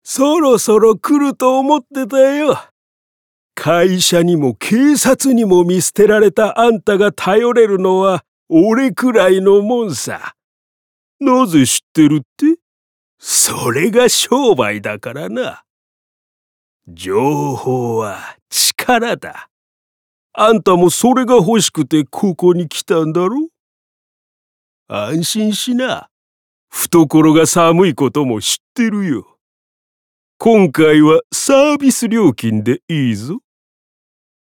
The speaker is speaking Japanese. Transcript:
そろそろ来ると思ってたよ。会社にも警察にも見捨てられたあんたが頼れるのは俺くらいのもんさ。なぜ知ってるって？それが商売だからな。情報は力だ。あんたもそれが欲しくてここに来たんだろ？安心しな。懐が寒いことも知ってるよ。今回はサービス料金でいいぞ。